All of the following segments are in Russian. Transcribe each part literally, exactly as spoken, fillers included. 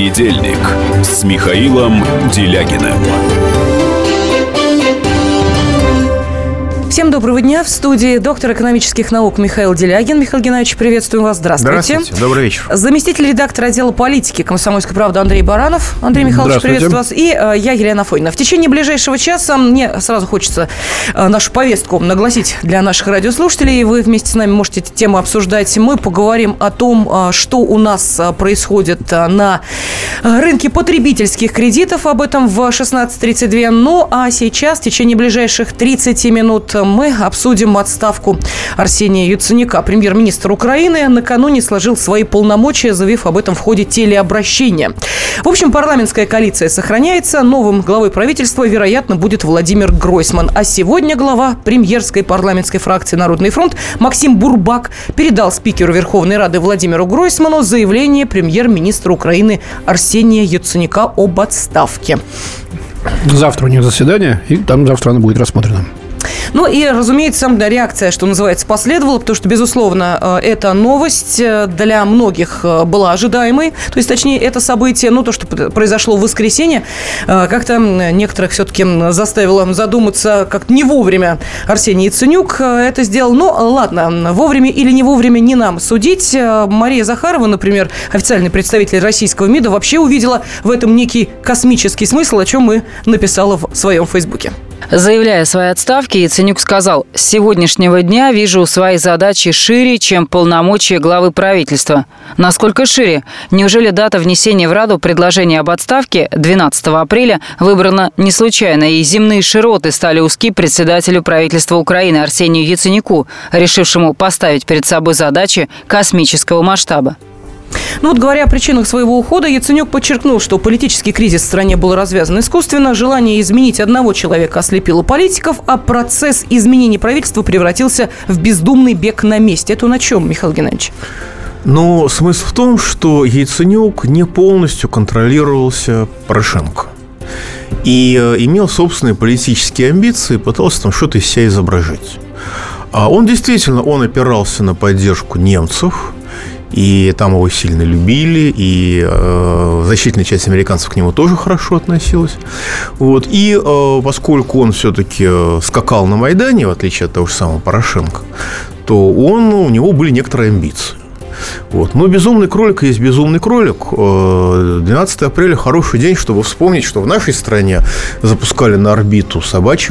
Понедельник с Михаилом Делягиным. Всем доброго дня. В студии доктор экономических наук Михаил Делягин. Михаил Геннадьевич, приветствуем вас. Здравствуйте. Здравствуйте. Добрый вечер. Заместитель редактора отдела политики «Комсомольской правды» Андрей Баранов. Андрей Михайлович, приветствую вас. И э, я, Елена Афонина. В течение ближайшего часа мне сразу хочется э, нашу повестку нагласить для наших радиослушателей. Вы вместе с нами можете эти темы обсуждать. Мы поговорим о том, э, что у нас э, происходит э, на рынке потребительских кредитов. Об этом в шестнадцать тридцать два. Ну, а сейчас, в течение ближайших тридцати минут, мы обсудим отставку Арсения Яценюка. Премьер-министр Украины накануне сложил свои полномочия, заявив об этом в ходе телеобращения. В общем, парламентская коалиция сохраняется. Новым главой правительства, вероятно, будет Владимир Гройсман. А сегодня глава премьерской парламентской фракции «Народный фронт» Максим Бурбак передал спикеру Верховной Рады Владимиру Гройсману заявление премьер-министра Украины Арсения Яценюка об отставке. Завтра у них заседание, и там завтра оно будет рассмотрено. Ну и, разумеется, реакция, что называется, последовала, потому что, безусловно, эта новость для многих была ожидаемой. То есть, точнее, это событие, ну, то, что произошло в воскресенье, как-то некоторых все-таки заставило задуматься, как не вовремя Арсений Яценюк это сделал. Ну, ладно, вовремя или не вовремя не нам судить. Мария Захарова, например, официальный представитель российского МИДа, вообще увидела в этом некий космический смысл, о чем и написала в своем фейсбуке. Заявляя о своей отставке, Яценюк сказал: «С сегодняшнего дня вижу свои задачи шире, чем полномочия главы правительства». Насколько шире? Неужели дата внесения в Раду предложения об отставке, двенадцатого апреля, выбрана не случайно, и земные широты стали узки председателю правительства Украины Арсению Яценюку, решившему поставить перед собой задачи космического масштаба? Ну вот, говоря о причинах своего ухода, Яценюк подчеркнул, что политический кризис в стране был развязан искусственно, желание изменить одного человека ослепило политиков, а процесс изменения правительства превратился в бездумный бег на месте. Это на чем, Михаил Геннадьевич? Ну, смысл в том, что Яценюк не полностью контролировался Порошенко. И имел собственные политические амбиции, пытался там что-то из себя изображать. А он действительно, он опирался на поддержку немцев, и там его сильно любили, и э, значительная часть американцев к нему тоже хорошо относилась. Вот. И э, поскольку он все-таки скакал на Майдане, в отличие от того же самого Порошенко, то он, у него были некоторые амбиции. Вот. Но безумный кролик есть безумный кролик. двенадцатого апреля хороший день, чтобы вспомнить, что в нашей стране запускали на орбиту собачек,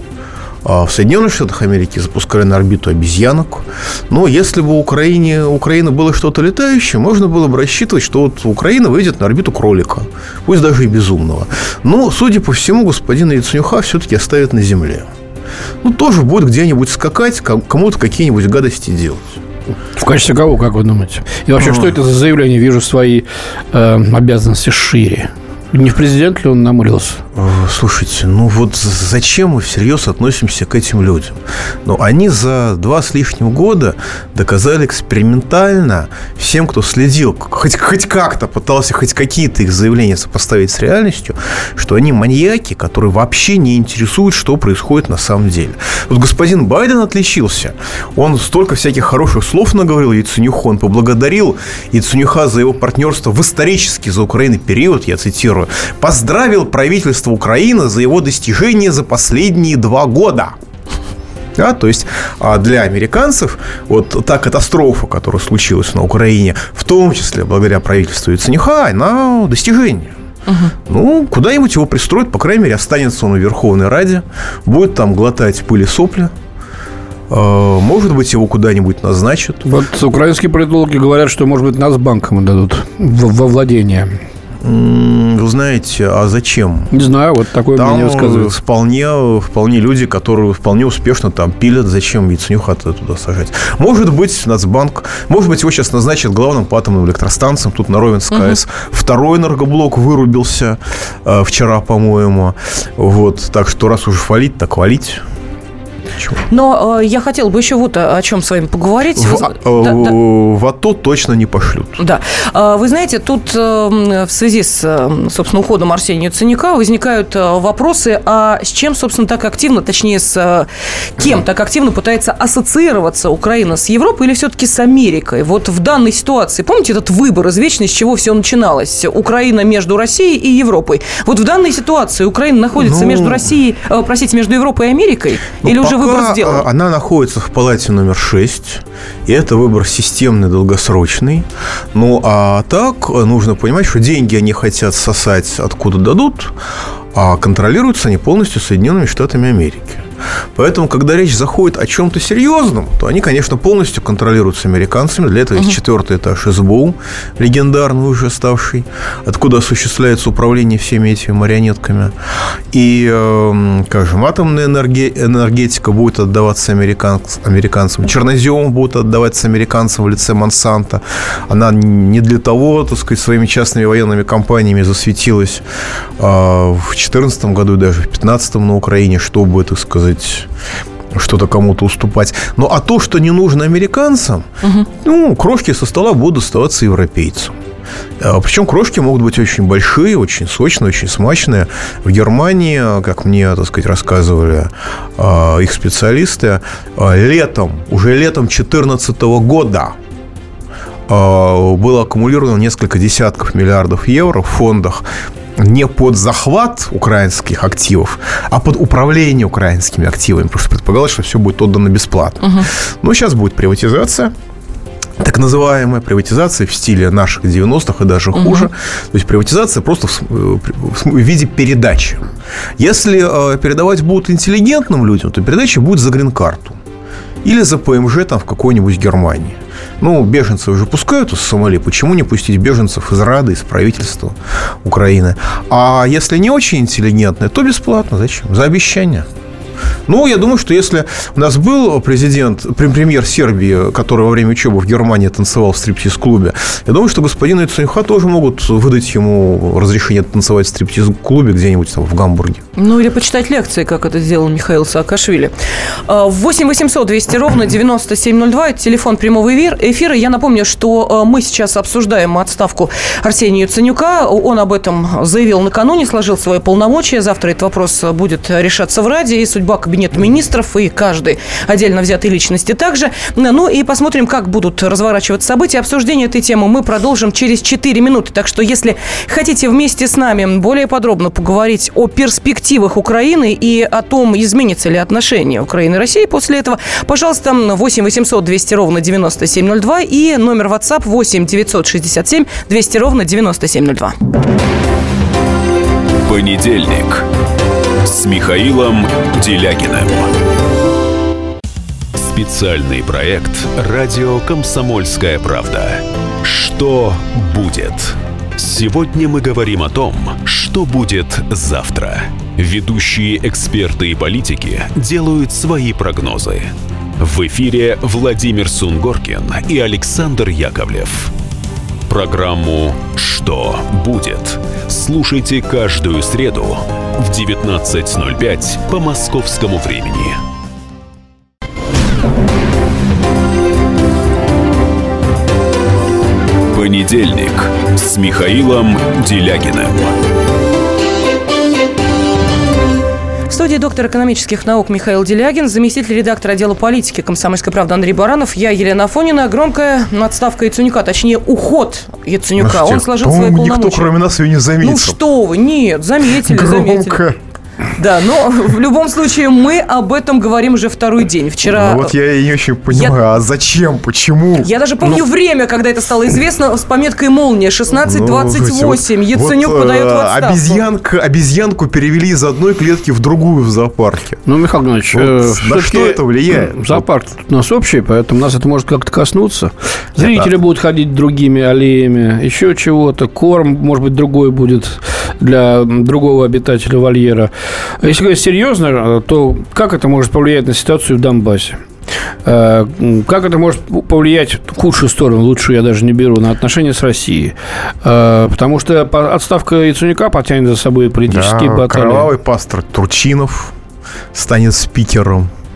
а в Соединенных Штатах Америки запускали на орбиту обезьянок. Но если бы у Украины, у Украины было что-то летающее, можно было бы рассчитывать, что вот Украина выйдет на орбиту кролика, пусть даже и безумного. Но, судя по всему, господина Яценюка все-таки оставят на земле. Ну, тоже будет где-нибудь скакать, кому-то какие-нибудь гадости делать. В качестве кого, как вы думаете? И вообще, а. что это за заявление? Вижу свои э, обязанности шире. Не в президент ли он намылился? Слушайте, ну вот зачем мы всерьез относимся к этим людям? Ну, они за два с лишним года доказали экспериментально всем, кто следил, хоть, хоть как-то пытался хоть какие-то их заявления сопоставить с реальностью, что они маньяки, которые вообще не интересуют, что происходит на самом деле. Вот господин Байден отличился. Он столько всяких хороших слов наговорил Яценюку, он поблагодарил Яценюка за его партнерство в исторический за Украиной период, я цитирую, поздравил правительство Украины за его достижения за последние два года. Да, то есть для американцев вот та катастрофа, которая случилась на Украине, в том числе благодаря правительству Яценюка, она достижение. Угу. Ну, куда-нибудь его пристроят, по крайней мере, останется он в Верховной Раде, будет там глотать пыль и сопли. Может быть, его куда-нибудь назначат. Вот украинские политологи говорят, что, может быть, Нацбанкам дадут во владение. Вы знаете, а зачем? Не знаю, вот такое там мнение высказывается. Вполне, вполне люди, которые вполне успешно там пилят, зачем Яценюка туда сажать. Может быть, Нацбанк, может быть, его сейчас назначат главным по атомным электростанциям. Тут на Ровенской АЭС угу. второй энергоблок вырубился э, вчера, по-моему. Вот, так что раз уж валить, так валить. Почему? Но э, я хотел бы еще вот о, о чем с вами поговорить. В, да, э, да. в АТО точно не пошлют. Да. Э, вы знаете, тут э, в связи с, э, собственно, уходом Арсения Яценюка возникают э, вопросы, а с чем, собственно, так активно, точнее, с э, кем так активно пытается ассоциироваться Украина, с Европой или все-таки с Америкой? Вот в данной ситуации, помните этот выбор извечный, с чего все начиналось? Украина между Россией и Европой. Вот в данной ситуации Украина находится ну, между Россией, э, простите, между Европой и Америкой? Ну, или уже выбор сделан? Она находится в палате номер шесть, и это выбор системный, долгосрочный. Ну, а так нужно понимать, что деньги они хотят сосать откуда дадут, а контролируются они полностью Соединенными Штатами Америки. Поэтому, когда речь заходит о чем-то серьезном, то они, конечно, полностью контролируются американцами. Для этого есть uh-huh. четвертый этаж СБУ, легендарный уже ставший, откуда осуществляется управление всеми этими марионетками. И, э, как же, атомная энергетика будет отдаваться американц, американцам, чернозем будет отдаваться американцам в лице Монсанто. Она не для того, так сказать, своими частными военными компаниями засветилась э, в две тысячи четырнадцатом году и даже в две тысячи пятнадцатом на Украине, чтобы, так сказать, что-то кому-то уступать. Ну, а то, что не нужно американцам, угу. ну, крошки со стола будут оставаться европейцам. Причем крошки могут быть очень большие, очень сочные, очень смачные. В Германии, как мне, так сказать, рассказывали их специалисты, летом, уже летом две тысячи четырнадцатого года было аккумулировано несколько десятков миллиардов евро в фондах не под захват украинских активов, а под управление украинскими активами. Потому что предполагалось, что все будет отдано бесплатно. Угу. Но сейчас будет приватизация. Так называемая приватизация в стиле наших девяностых и даже хуже. Угу. То есть приватизация просто в, в, в виде передачи. Если э, передавать будут интеллигентным людям, то передача будет за грин-карту. Или за ПМЖ там в какой-нибудь Германии. Ну, беженцев уже пускают из Сомали. Почему не пустить беженцев из Рады, из правительства Украины? А если не очень интеллигентные, то бесплатно. Зачем? За обещание. Ну, я думаю, что если у нас был президент, премьер Сербии, который во время учебы в Германии танцевал в стриптиз-клубе, я думаю, что господину Яценюка тоже могут выдать ему разрешение танцевать в стриптиз-клубе где-нибудь там в Гамбурге. Ну, или почитать лекции, как это сделал Михаил Саакашвили. восемь восемьсот двести ровно девяносто семь ноль два. Это телефон прямого эфира. Я напомню, что мы сейчас обсуждаем отставку Арсения Яценюка. Он об этом заявил накануне, сложил свои полномочия. Завтра этот вопрос будет решаться в Раде. И судьба Кабинета министров и каждой отдельно взятой личности также. Ну и посмотрим, как будут разворачиваться события. Обсуждение этой темы мы продолжим через четыре минуты. Так что, если хотите вместе с нами более подробно поговорить о перспективах Украины и о том, изменится ли отношение Украины и России после этого, пожалуйста, восемь восемьсот двести ровно девяносто семь ноль два и номер WhatsApp восемь девятьсот шестьдесят семь двести ровно девяносто семь ноль два. Понедельник. С Михаилом Делягиным. Специальный проект «Радио Комсомольская правда». Что будет? Сегодня мы говорим о том, что будет завтра. Ведущие эксперты и политики делают свои прогнозы. В эфире Владимир Сунгоркин и Александр Яковлев. Программу «Что будет?» слушайте каждую среду в девятнадцать ноль пять по московскому времени. Понедельник с Михаилом Делягиным. В студии доктор экономических наук Михаил Делягин, заместитель редактора отдела политики «Комсомольской правды» Андрей Баранов, я Елена Афонина. Громкая отставка Яценюка, точнее, уход Яценюка. Слушайте, он сложил свои полномочия. Никто, кроме нас, ее не заметил. Ну что вы, нет, заметили, Громко. заметили. Да, но в любом случае мы об этом говорим уже второй день. Вчера... Ну, вот я и не очень понимаю, я... а зачем, почему? Я даже помню ну... время, когда это стало известно, с пометкой «Молния», шестнадцать двадцать восемь, ну, Яценюк вот, подает в отставку. Обезьянка, обезьянку перевели из одной клетки в другую в зоопарке. Ну, Михаил Иванович, вот, на что это влияет? Зоопарк тут у нас общий, поэтому нас это может как-то коснуться. Зрители это... будут ходить другими аллеями, еще чего-то. Корм, может быть, другой будет для другого обитателя вольера. Если говорить серьезно, то как это может повлиять на ситуацию в Донбассе? Как это может повлиять в худшую сторону, лучшую я даже не беру, на отношения с Россией? Потому что отставка Яценюка потянет за собой политические да, баталии. Кровавый пастор Турчинов станет спикером.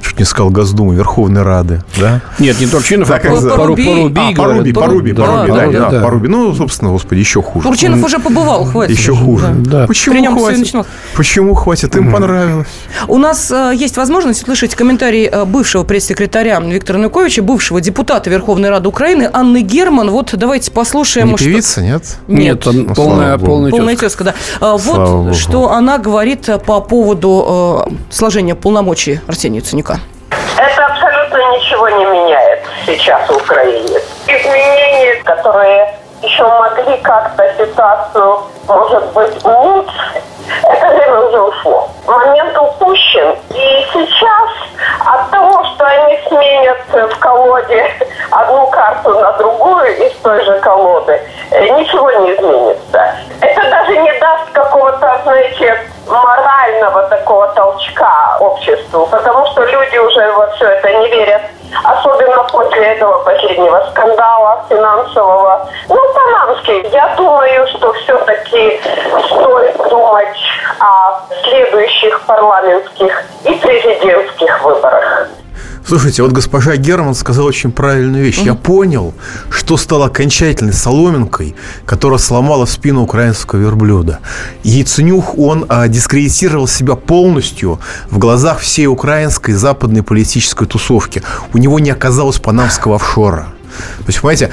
чуть не сказал Госдумы, Верховной Рады, да? Нет, не Турчинов, так, а Поруби. Поруби, а, Поруби, Поруби, да, Поруби, да, да, да, да, да. Поруби. Ну, собственно, господи, еще хуже. Турчинов уже побывал, хватит. Еще хуже. Да. Почему хватит? Почему хватит? Им понравилось. У нас э, есть возможность услышать комментарий э, бывшего пресс-секретаря Виктора Януковича, бывшего депутата Верховной Рады Украины Анны Герман. Вот давайте послушаем. Не певица, нет? Нет, Нет, он полная, полная, полная тезка, да. А, Слава вот Богу. что она говорит по поводу э, сложения полномочий Арсения Яценюка. Это абсолютно ничего не меняет сейчас в Украине. Изменения, которые еще могли как-то ситуацию, может быть, улучшить, это время уже ушло. Момент упущен. И сейчас от того, что они сменят в колоде одну карту на другую из той же колоды, ничего не изменится. Это даже не даст какого-то, знаете, морального такого толчка обществу, потому что люди уже во все это не верят. Особенно после этого последнего скандала финансового. Ну, панамский. Я думаю, что все-таки стоит думать о следующих парламентских и президентских выборах. Слушайте, вот госпожа Герман сказала очень правильную вещь. Я понял, что стало окончательной соломинкой, которая сломала спину украинского верблюда. Яценюк, он а, дискредитировал себя полностью в глазах всей украинской и западной политической тусовки. У него не оказалось панамского офшора. То есть, понимаете,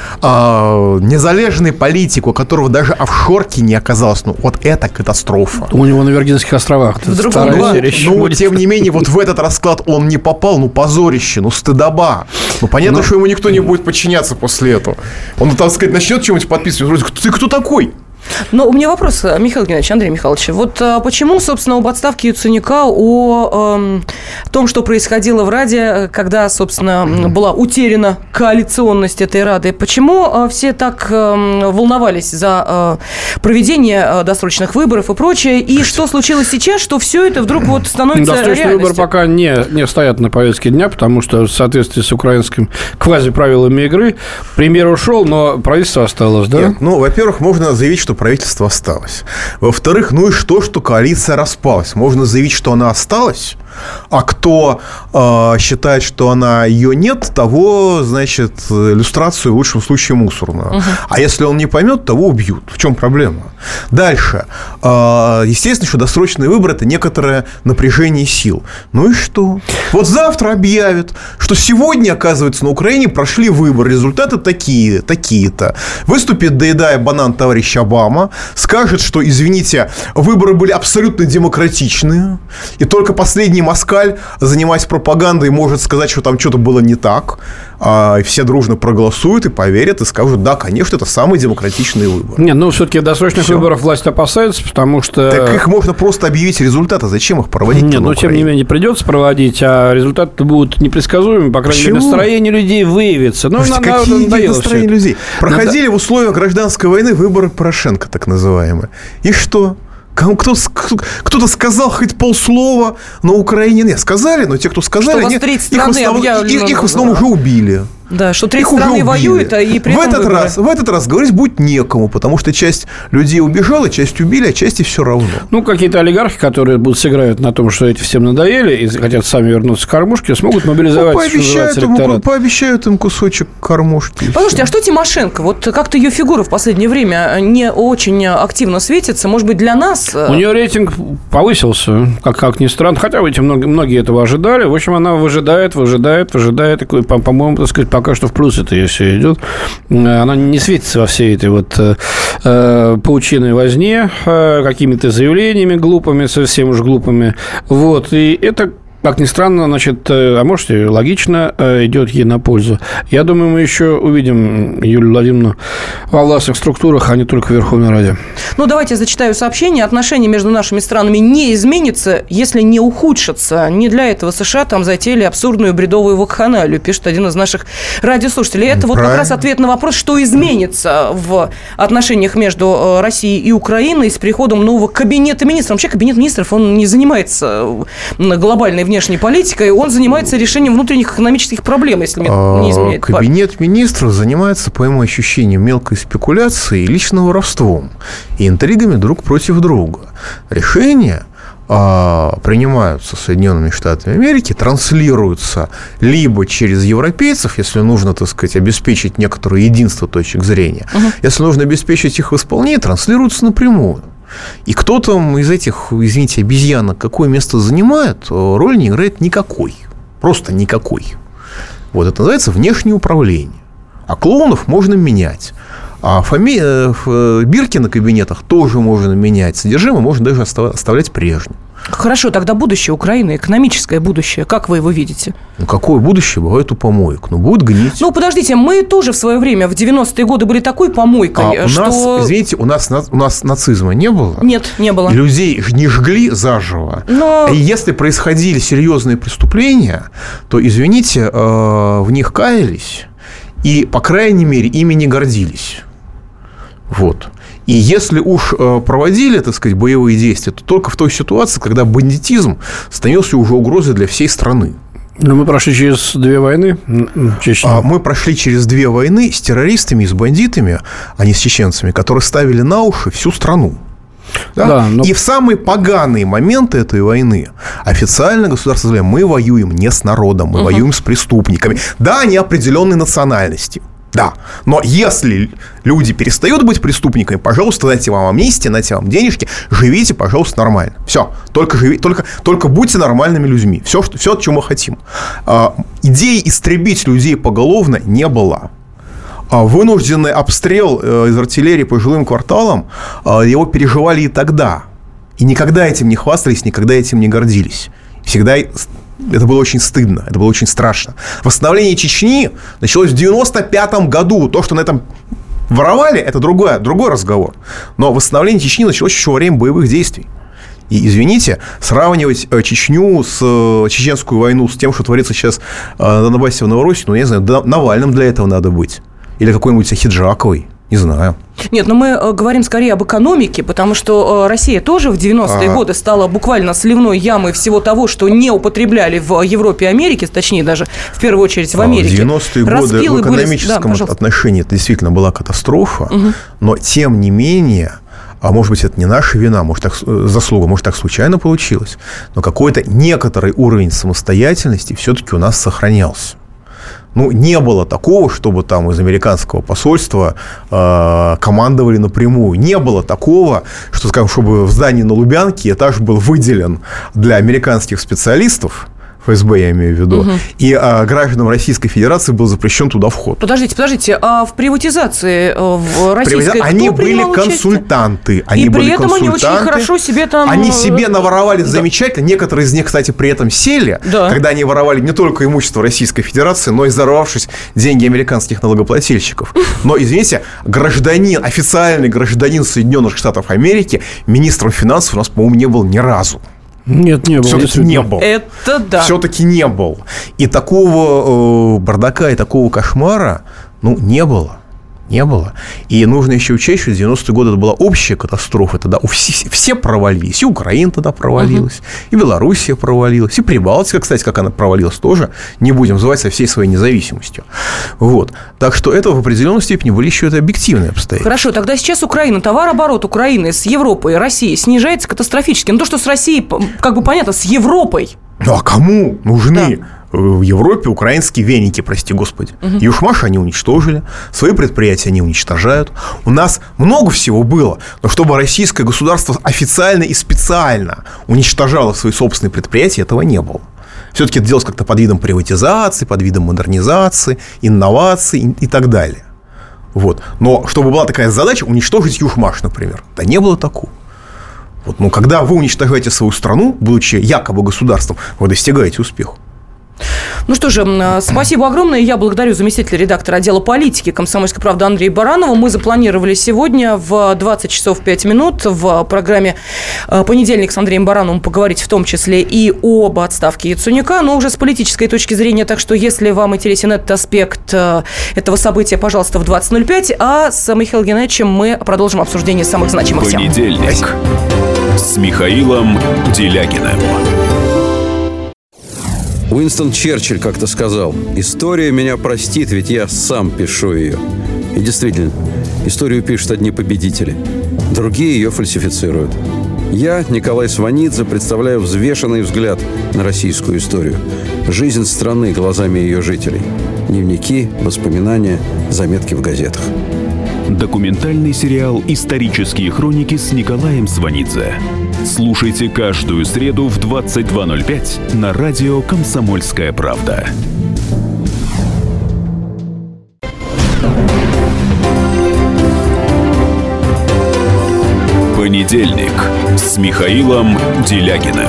э, незалежный политик, у которого даже офшорки не оказалось, ну, вот это катастрофа. У него на Виргинских островах. Вдруг Вторая он- серия еще Ну, будет. тем не менее, вот в этот расклад он не попал, ну, позорище, ну, стыдоба. Ну, понятно, что ему никто не будет подчиняться после этого. Он, так сказать, начнет что-нибудь подписывать. Вроде, ты кто такой? Но у меня вопрос, Михаил Геннадьевич, Андрей Михайлович. Вот а, почему, собственно, об отставке Яценюка, о эм, том, что происходило в Раде, когда, собственно, была утеряна коалиционность этой Рады, почему а, все так эм, волновались за э, проведение э, досрочных выборов и прочее? И что случилось сейчас, что все это вдруг вот становится Досрочные реальностью? выборы пока не, не стоят на повестке дня, потому что в соответствии с украинским квазиправилами игры премьер ушел, но правительство осталось, да? Нет, ну, во-первых, можно заявить, что правительство осталось. Во-вторых, ну и что, что коалиция распалась? Можно заявить, что она осталась, а кто э, считает, что она ее нет, того, значит, иллюстрацию в лучшем случае мусорную. Угу. А если он не поймет, того убьют. В чем проблема? Дальше. Э, естественно, что досрочные выборы – это некоторое напряжение сил. Ну и что? Вот завтра объявят, что сегодня, оказывается, на Украине прошли выборы, результаты такие, такие-то. Выступит, доедая банан, товарищ Обама, скажет, что, извините, выборы были абсолютно демократичные, и только последний москаль, занимаясь пропагандой, может сказать, что там что-то было не так, а все дружно проголосуют и поверят, и скажут, да, конечно, это самый демократичный выбор. Не, ну, все-таки досрочных Всё. выборов власть опасается, потому что... Так их можно просто объявить результаты, зачем их проводить? Нет, но тем не менее придется проводить, а результаты будут непредсказуемы, по крайней мере, Почему? настроение людей выявится. Ну, Слушайте, на- какие надоело настроения всё это. людей? Проходили в условиях гражданской войны выборы Порошенко, так называемые. И что? Кому- Кто, кто-то сказал хоть полслова на Украине? Нет, сказали, но те, кто сказали, Что они- треть их, в страны основном, объявлено, их, их в основном да. уже убили. Да, что треть Их уже страны убили. воюет, а и при в этом этот выборы. раз, в этот раз говорить будет некому, потому что часть людей убежала, часть убили, а части все равно. Ну, какие-то олигархи, которые будут сыграют на том, что эти всем надоели и хотят сами вернуться к кормушке, смогут мобилизовать, Ну, что пообещают, называется, им, электорат. пообещают им кусочек кормушки. и Послушайте, а всё. что Тимошенко? Вот как-то ее фигура в последнее время не очень активно светится. Может быть, для нас... У нее рейтинг повысился, как, как ни странно. Хотя эти многие, многие этого ожидали. В общем, она выжидает, выжидает, выжидает. И, по- по-моему, так сказать, пока что в плюс это ей все идет. Она не светится во всей этой вот э, э, паучиной возне, э, какими-то заявлениями глупыми, совсем уж глупыми. Вот. И это... Как ни странно, значит, а может, и логично идет ей на пользу. Я думаю, мы еще увидим Юлию Владимировну во властных структурах, а не только в Верховной Раде. Ну, давайте я зачитаю сообщение. Отношения между нашими странами не изменятся, если не ухудшатся. Не для этого США там затеяли абсурдную бредовую вакханалию, пишет один из наших радиослушателей. Это вот как раз ответ на вопрос, что изменится в отношениях между Россией и Украиной с приходом нового кабинета министров. Вообще, кабинет министров, он не занимается глобальной внешней политикой, он занимается решением внутренних экономических проблем, если мне не изменяет память. Кабинет министров занимается, по моему ощущению, мелкой спекуляцией и личным воровством, и интригами друг против друга. Решение принимаются Соединенными Штатами Америки, транслируются либо через европейцев, если нужно, так сказать, обеспечить некоторое единство точек зрения, угу. если нужно обеспечить их исполнение, транслируются напрямую. И кто там из этих, извините, обезьянок какое место занимает, роль не играет никакой. Просто никакой. Вот это называется внешнее управление. А клоунов можно менять. А фами... бирки на кабинетах тоже можно менять. Содержимое можно даже оставлять прежним. Хорошо, тогда будущее Украины, экономическое будущее, как вы его видите? Ну, какое будущее бывает у помоек? Ну, будет гнить. Ну, подождите, мы тоже в свое время, в девяностые годы, были такой помойкой, а у что... нас, извините, у нас, у нас нацизма не было? Нет, не было. Людей не жгли заживо. Но... И если происходили серьезные преступления, то, извините, в них каялись и, по крайней мере, ими не гордились. Вот. И если уж проводили, так сказать, боевые действия, то только в той ситуации, когда бандитизм становился уже угрозой для всей страны. Но мы прошли через две войны. Чечня. Мы прошли через две войны с террористами и с бандитами, а не с чеченцами, которые ставили на уши всю страну. Да? Да, но... И в самые поганые моменты этой войны официально государство заявляет: мы воюем не с народом, мы угу. воюем с преступниками. Да, они определенной национальности. Да, но если люди перестают быть преступниками, пожалуйста, дайте вам амнистию, дайте вам денежки, живите, пожалуйста, нормально. Все, только, живи, только, только будьте нормальными людьми. Все, что, все, что мы хотим. А, идеи истребить людей поголовно не было. А, вынужденный обстрел а, из артиллерии по жилым кварталам, а, его переживали и тогда. И никогда этим не хвастались, никогда этим не гордились. Всегда... Это было очень стыдно, это было очень страшно. Восстановление Чечни началось в девяносто пятом году. То, что на этом воровали, это другой, другой разговор. Но восстановление Чечни началось еще во время боевых действий. И, извините, сравнивать Чечню с чеченскую войну с тем, что творится сейчас на Донбассе в Новороссии, ну, я не знаю, Навальным для этого надо быть. Или какой-нибудь Ахиджаковой. Не знаю. Нет, но мы говорим скорее об экономике, потому что Россия тоже в девяностые а... годы стала буквально сливной ямой всего того, что не употребляли в Европе и Америке, точнее, даже в первую очередь в Америке. В девяностые годы в экономическом были... да, отношении это действительно была катастрофа, угу. но тем не менее, а может быть, это не наша вина, может, так, заслуга, может, так случайно получилось, но какой-то некоторый уровень самостоятельности все-таки у нас сохранялся. Ну, не было такого, чтобы там из американского посольства э, командовали напрямую. Не было такого, что, скажем, чтобы в здании на Лубянке этаж был выделен для американских специалистов, эф эс бэ я имею в виду, угу. и а, гражданам Российской Федерации был запрещен туда вход. Подождите, подождите, а в приватизации в российской кто Они были консультанты. Они и были при этом консультанты. Они очень хорошо себе там... Они себе наворовали да. замечательно. Некоторые из них, кстати, при этом сели, да. когда они воровали не только имущество Российской Федерации, но и взорвавшись деньги американских налогоплательщиков. Но, извините, гражданин, официальный гражданин Соединенных Штатов Америки, министром финансов у нас, по-моему, не был ни разу. Нет, не был. Все-таки не был. Это да. Все-таки не был. И такого э, бардака и такого кошмара, ну, не было. Не было. И нужно еще учесть, что в девяностые годы это была общая катастрофа. Тогда у все, все провалились. И Украина тогда провалилась, uh-huh. и Белоруссия провалилась, и Прибалтика, кстати, как она провалилась тоже, не будем называть со всей своей независимостью. Вот. Так что это в определенной степени были еще это объективные обстоятельства. Хорошо, тогда сейчас Украина, товарооборот Украины с Европой и Россией снижается катастрофически. Ну, то, что с Россией, как бы понятно, с Европой. Ну, а кому нужны... Да. В Европе украинские веники, прости господи. Угу. Южмаш они уничтожили, свои предприятия они уничтожают. У нас много всего было, но чтобы российское государство официально и специально уничтожало свои собственные предприятия, этого не было. Все-таки это делалось как-то под видом приватизации, под видом модернизации, инноваций и так далее. Вот. Но чтобы была такая задача уничтожить Южмаш, например, да не было такого. Вот. Но когда вы уничтожаете свою страну, будучи якобы государством, вы достигаете успеха. Ну что же, спасибо огромное. Я благодарю заместителя редактора отдела политики «Комсомольской правды» Андрея Баранова. Мы запланировали сегодня в двадцать часов пять минут в программе «Понедельник» с Андреем Барановым поговорить в том числе и об отставке Яценюка, но уже с политической точки зрения. Так что, если вам интересен этот аспект этого события, пожалуйста, в двадцать ноль пять. А с Михаилом Геннадьевичем мы продолжим обсуждение самых значимых тем. «Понедельник» с Михаилом Делягиным. Уинстон Черчилль как-то сказал: «История меня простит, ведь я сам пишу ее». И действительно, историю пишут одни победители, другие ее фальсифицируют. Я, Николай Сванидзе, представляю взвешенный взгляд на российскую историю. Жизнь страны глазами ее жителей. Дневники, воспоминания, заметки в газетах. Документальный сериал «Исторические хроники» с Николаем Сванидзе. Слушайте каждую среду в двадцать два ноль пять на радио «Комсомольская правда». Понедельник с Михаилом Делягиным.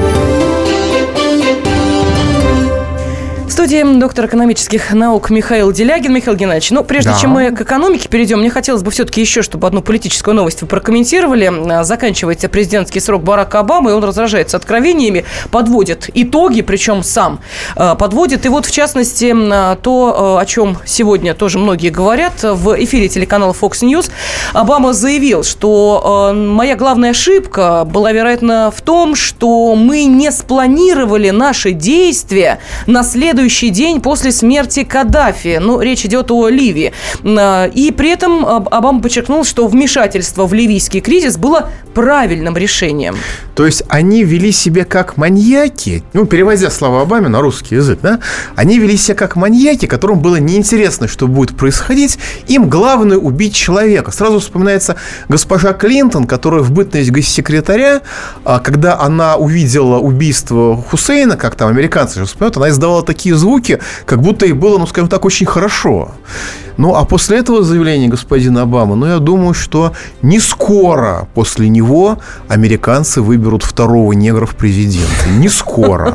В студии доктор экономических наук Михаил Делягин. Михаил Геннадьевич, ну, прежде да. чем мы к экономике перейдем, мне хотелось бы все-таки еще, чтобы одну политическую новость вы прокомментировали. Заканчивается президентский срок Барака Обамы, и он разражается откровениями, подводит итоги, причем сам подводит. И вот, в частности, то, о чем сегодня тоже многие говорят, в эфире телеканала Fox News Обама заявил, что моя главная ошибка была, вероятно, в том, что мы не спланировали наши действия на следующий день после смерти Каддафи. Ну, речь идет о Ливии. И при этом Обама подчеркнул, что вмешательство в ливийский кризис было правильным решением. То есть они вели себя как маньяки, ну, переводя слова Обамы на русский язык, да, они вели себя как маньяки, которым было неинтересно, что будет происходить. Им главное убить человека. Сразу вспоминается госпожа Клинтон, которая в бытность госсекретаря, когда она увидела убийство Хусейна, как там американцы же вспоминают, она издавала такие звуки, как будто ей было, ну, скажем так, очень хорошо. Ну, а после этого заявления господина Обамы, ну, я думаю, что не скоро после него американцы выберут второго негра в президенты. Не скоро.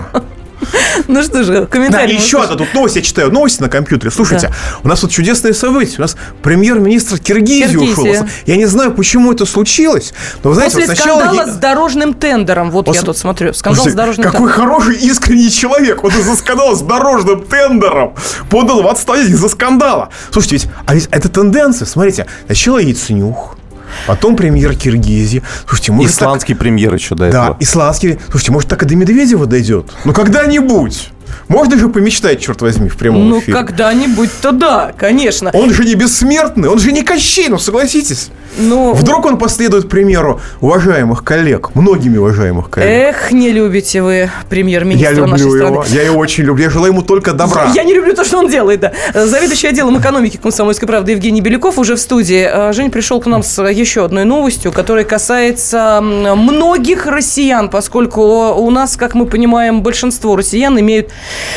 Ну что же, комментарий. Да, еще одна тут новость, я читаю новости на компьютере. Слушайте, да. у нас вот чудесные события. У нас премьер-министр Киргизии ушел. Я не знаю, почему это случилось, но, вы знаете, после вот сначала... скандала с дорожным тендером. Вот После... я тут смотрю. Скандал Слушайте, с дорожным какой тендером. Какой хороший, искренний человек. Он из-за скандала с дорожным тендером подал в отставку из-за скандала. Слушайте, ведь, а ведь это тенденция. Смотрите, сначала Яценюк, потом премьер Киргизии. Слушайте, может, исландский так... премьер еще до этого. Да, исландский. Слушайте, может, так и до Медведева дойдет? Ну, когда-нибудь. Можно же помечтать, черт возьми, в прямом ну, эфире. Ну, когда-нибудь-то да, конечно. Он же не бессмертный, он же не Кощей, ну, согласитесь. Ну, вдруг он последует примеру уважаемых коллег, многими уважаемых коллег. Эх, не любите вы премьер-министра я нашей люблю страны. Его, я его очень люблю, я желаю ему только добра. Я, я не люблю то, что он делает, да. Заведующий отделом экономики «Комсомольской правды» Евгений Беляков уже в студии. Жень пришел к нам с еще одной новостью, которая касается многих россиян, поскольку у нас, как мы понимаем, большинство россиян имеют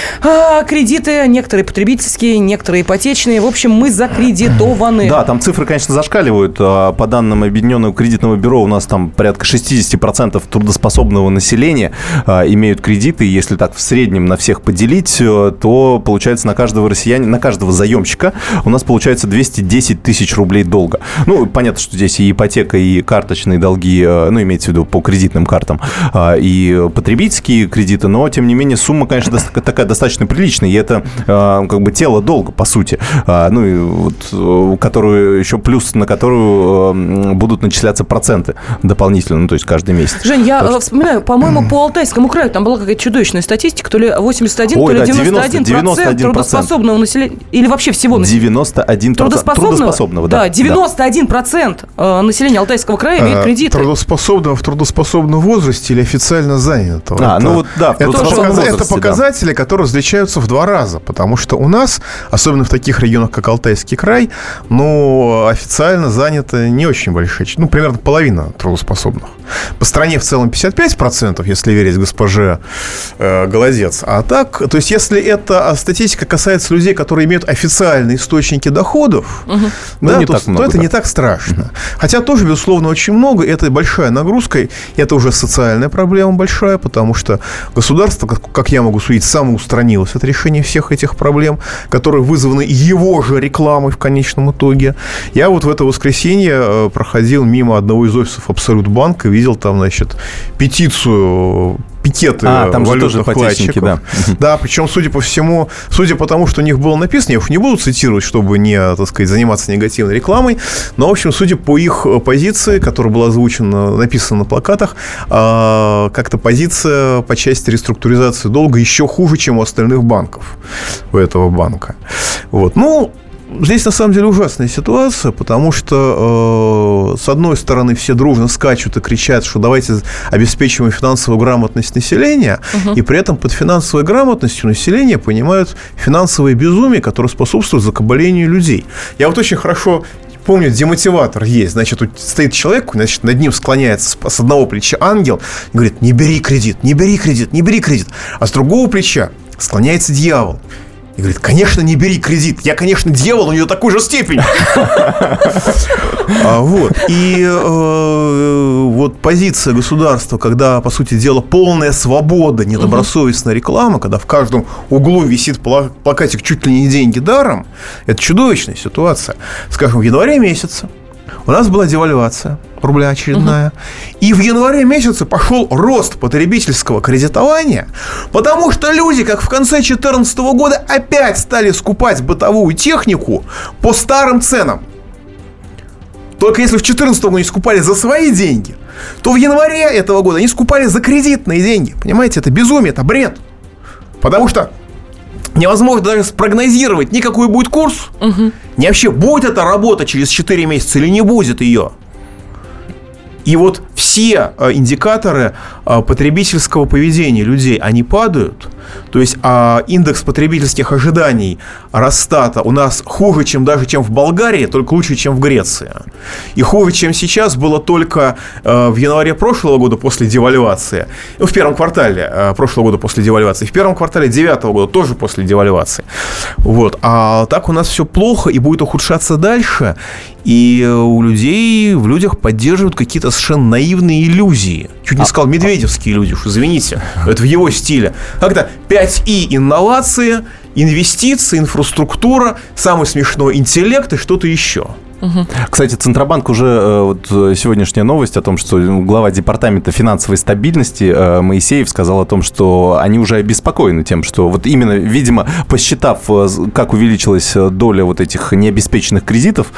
а, кредиты, некоторые потребительские, некоторые ипотечные. В общем, мы закредитованы. Да, там цифры, конечно, зашкаливают. По данным Объединенного кредитного бюро, у нас там порядка шестьдесят процентов трудоспособного населения а, имеют кредиты. И если так в среднем на всех поделить, то получается на каждого россиянина, на каждого заемщика у нас получается двести десять тысяч рублей долга. Ну, понятно, что здесь и ипотека, и карточные долги, ну, имеется в виду по кредитным картам, и потребительские кредиты, но, тем не менее, сумма, конечно, такая достаточно приличная, и это как бы тело долга, по сути, ну, и вот, которую еще плюс на которую будут начисляться проценты дополнительно, ну, то есть каждый месяц. Жень, я что... вспоминаю, по-моему, по Алтайскому краю там была какая-то чудовищная статистика, то ли восемьдесят один, Ой, то ли девяносто один процент трудоспособного населения, или вообще всего населения. девяносто один процент трудоспособного, трудоспособного, да. Да, девяносто один процент да. населения Алтайского края имеет кредиты. Трудоспособного в трудоспособном возрасте или официально занятого. А, это, ну вот, да, в это, возрасте, это показатели, да. которые различаются в два раза, потому что у нас, особенно в таких регионах, как Алтайский край, ну, официально занято не очень большая, ну, примерно половина трудоспособных. По стране в целом пятьдесят пять процентов, если верить госпоже э, Голодец. А так, то есть, если эта статистика касается людей, которые имеют официальные источники доходов, угу. да, ну, то, много, то это да. не так страшно. Угу. Хотя тоже, безусловно, очень много. Это большая нагрузка. И это уже социальная проблема большая, потому что государство, как, как я могу судить, самоустранилось от решения всех этих проблем, которые вызваны его же рекламой в конечном итоге. Я вот в это воскресенье проходил мимо одного из офисов Абсолютбанка и видел там, значит, петицию, пикеты а, там валютных вкладчиков. Да. да, причем, судя по всему, судя по тому, что у них было написано, я уж не буду цитировать, чтобы не, так сказать, заниматься негативной рекламой, но, в общем, судя по их позиции, которая была озвучена, написана на плакатах, как-то позиция по части реструктуризации долга еще хуже, чем у остальных банков, у этого банка. Вот. Ну, здесь, на самом деле, ужасная ситуация, потому что, э, с одной стороны, все дружно скачут и кричат, что давайте обеспечиваем финансовую грамотность населения, угу. и при этом под финансовой грамотностью населения понимают финансовое безумие, которое способствует закабалению людей. Я вот очень хорошо помню, демотиватор есть. Значит, тут стоит человек, значит, над ним склоняется с одного плеча ангел и говорит: не бери кредит, не бери кредит, не бери кредит. А с другого плеча склоняется дьявол и говорит: конечно, не бери кредит. Я, конечно, дьявол, у нее такой же степень. Вот. И вот позиция государства, когда, по сути дела, полная свобода, недобросовестная реклама, когда в каждом углу висит плакатик «чуть ли не деньги даром», это чудовищная ситуация. Скажем, в январе месяце у нас была девальвация рубля очередная. Uh-huh. И в январе месяце пошел рост потребительского кредитования, потому что люди, как в конце две тысячи четырнадцатого года, опять стали скупать бытовую технику по старым ценам. Только если в две тысячи четырнадцатом году они скупали за свои деньги, то в январе этого года они скупали за кредитные деньги. Понимаете, это безумие, это бред. Потому что невозможно даже спрогнозировать, ни какой будет курс, угу. ни вообще будет эта работа через четыре месяца или не будет ее. И вот все индикаторы потребительского поведения людей, они падают. То есть индекс потребительских ожиданий Росстата у нас хуже, чем даже чем в Болгарии, только лучше, чем в Греции. И хуже, чем сейчас, было только в январе прошлого года после девальвации. Ну, в первом квартале прошлого года после девальвации. В первом квартале девятого года тоже после девальвации. Вот. А так у нас все плохо и будет ухудшаться дальше. И у людей, в людях поддерживают какие-то совершенно наивные иллюзии. Чуть не сказал медведевские иллюзии, уж извините. Это в его стиле. Как-то пять и инновации, инвестиции, инфраструктура, самый смешной интеллект и что-то еще. Угу. Кстати, Центробанк уже, вот сегодняшняя новость о том, что глава департамента финансовой стабильности Моисеев сказал о том, что они уже обеспокоены тем, что вот именно, видимо, посчитав, как увеличилась доля вот этих необеспеченных кредитов,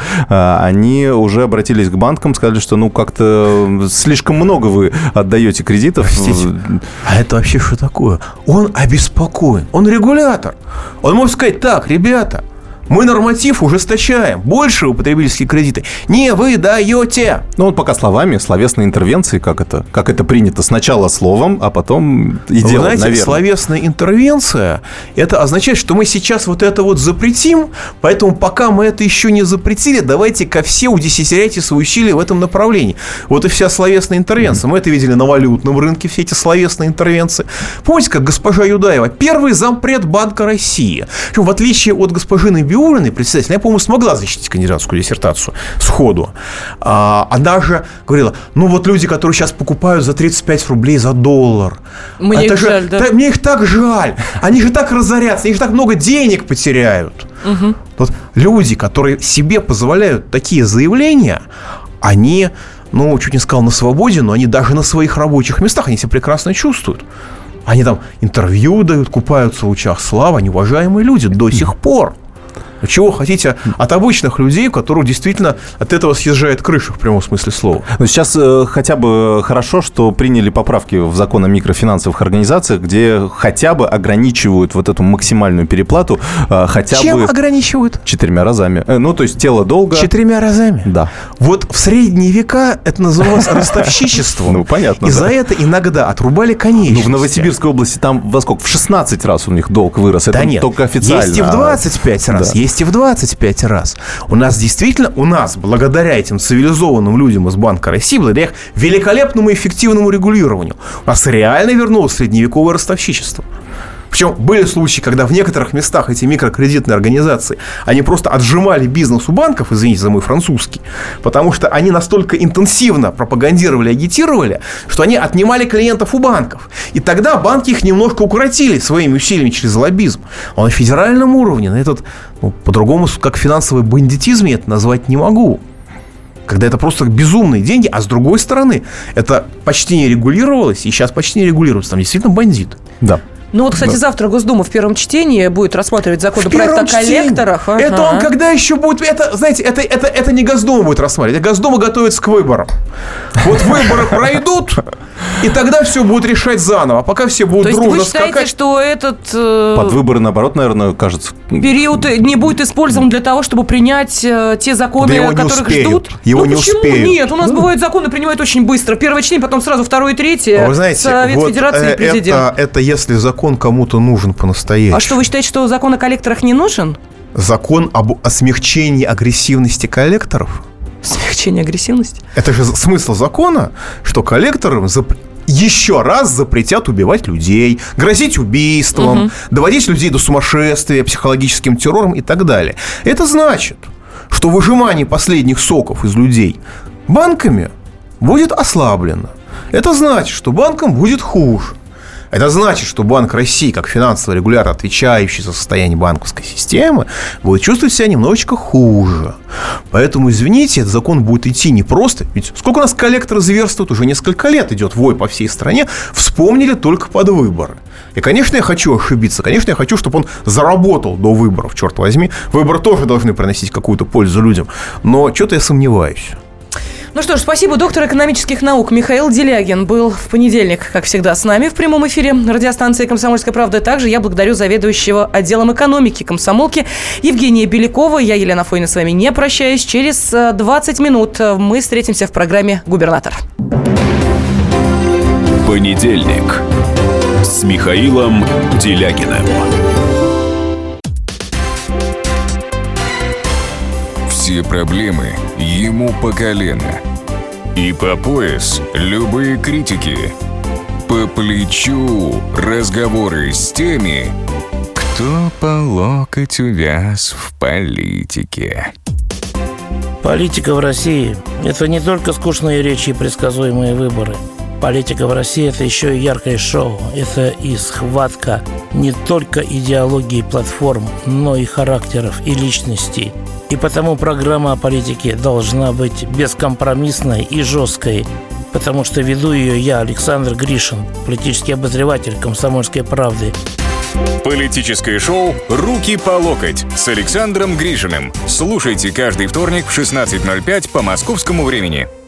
они уже обратились к банкам, сказали, что ну как-то слишком много вы отдаете кредитов. Простите, а это вообще что такое? Он обеспокоен, он регулятор. Он может сказать: так, ребята, мы норматив ужесточаем. Больше потребительские кредиты не вы даете. Ну, вот пока словами, словесной интервенции, как это, как это принято. Сначала словом, а потом и делом, вы знаете, наверное. Словесная интервенция, это означает, что мы сейчас вот это вот запретим, поэтому пока мы это еще не запретили, давайте-ка все удесятеряйте свои усилия в этом направлении. Вот и вся словесная интервенция. Mm-hmm. Мы это видели на валютном рынке, все эти словесные интервенции. Помните, как госпожа Юдаева, первый зампред Банка России. В отличие от госпожи Набиуллиной, председатель, я, по-моему, смогла защитить кандидатскую диссертацию сходу. А, она же говорила: ну вот люди, которые сейчас покупают за тридцать пять рублей за доллар. Мне их же, жаль, да? Та, мне их так жаль. Они же так разорятся, они же так много денег потеряют. Угу. Вот люди, которые себе позволяют такие заявления, они, ну, чуть не сказал на свободе, но они даже на своих рабочих местах, они себя прекрасно чувствуют. Они там интервью дают, купаются в лучах славы, они уважаемые люди до сих пор. Чего хотите от обычных людей, у которых действительно от этого съезжает крыша в прямом смысле слова? Но сейчас э, хотя бы хорошо, что приняли поправки в закон о микрофинансовых организациях, где хотя бы ограничивают вот эту максимальную переплату э, хотя Чем бы... Чем ограничивают? Четырьмя разами. Э, ну, то есть тело долга... Четырьмя разами? Да. Вот в средние века это называлось ростовщичеством. Ну, понятно. И за это иногда отрубали конечности. Ну, в Новосибирской области там во сколько? В шестнадцать раз у них долг вырос. Это только официально. Есть и в двадцать пять раз. Есть и в двадцать пять раз. У нас действительно, у нас, благодаря этим цивилизованным людям из Банка России, благодаря их великолепному и эффективному регулированию, у нас реально вернулось средневековое ростовщичество. Причем были случаи, когда в некоторых местах эти микрокредитные организации, они просто отжимали бизнес у банков, извините за мой французский, потому что они настолько интенсивно пропагандировали, агитировали, что они отнимали клиентов у банков. И тогда банки их немножко укоротили своими усилиями через лоббизм. А на федеральном уровне, на этот, ну, по-другому, как финансовый бандитизм, я это назвать не могу. Когда это просто безумные деньги, а с другой стороны, это почти не регулировалось, и сейчас почти не регулируется. Там действительно бандиты. Да. Ну вот, кстати, да. завтра Госдума в первом чтении будет рассматривать законопроект о коллекторах. Ага. Это он когда еще будет... Это, знаете, это, это, это не Госдума будет рассматривать, это Госдума готовится к выборам. Вот выборы пройдут, и тогда все будут решать заново. А пока все будут дружно скакать... То есть вы считаете, скакать, что этот... Э, Под выборы, наоборот, наверное, кажется... Период не будет использован для того, чтобы принять э, те законы, да которых успеют. ждут? Его ну не почему успеют. нет? У нас бывают законы, принимают очень быстро. Первое чтение, потом сразу второе, третье. Вы знаете, Совет вот Федерации и президент. Это, это если закон кому-то нужен по-настоящему. А что, вы считаете, что закон о коллекторах не нужен? Закон об о смягчении агрессивности коллекторов? Смягчение агрессивности? Это же смысл закона, что коллекторам зап... еще раз запретят убивать людей, грозить убийством, угу. доводить людей до сумасшествия, психологическим террором и так далее. Это значит, что выжимание последних соков из людей банками будет ослаблено. Это значит, что банкам будет хуже. Это значит, что Банк России, как финансовый регулятор, отвечающий за состояние банковской системы, будет чувствовать себя немножечко хуже. Поэтому, извините, этот закон будет идти не просто. Ведь сколько у нас коллекторы зверствуют? Уже несколько лет идет вой по всей стране. Вспомнили только под выборы. И, конечно, я хочу ошибиться. Конечно, я хочу, чтобы он заработал до выборов, черт возьми. Выборы тоже должны приносить какую-то пользу людям. Но что-то я сомневаюсь. Ну что ж, спасибо. Доктор экономических наук Михаил Делягин был в понедельник, как всегда, с нами в прямом эфире радиостанции «Комсомольская правда». Также я благодарю заведующего отделом экономики комсомолки Евгения Белякова. Я, Елена Фойна, с вами не прощаюсь. Через двадцать минут мы встретимся в программе «Губернатор». Понедельник с Михаилом Делягиным. Все проблемы ему по колено. И по пояс любые критики. По плечу разговоры с теми, кто по локоть увяз в политике. Политика в России – это не только скучные речи и предсказуемые выборы. Политика в России – это еще и яркое шоу. Это и схватка не только идеологии и платформ, но и характеров и личностей. И потому программа о политике должна быть бескомпромиссной и жесткой, потому что веду ее я, Александр Гришин, политический обозреватель «Комсомольской правды». Политическое шоу «Руки по локоть» с Александром Гришиным. Слушайте каждый вторник в шестнадцать ноль пять по московскому времени.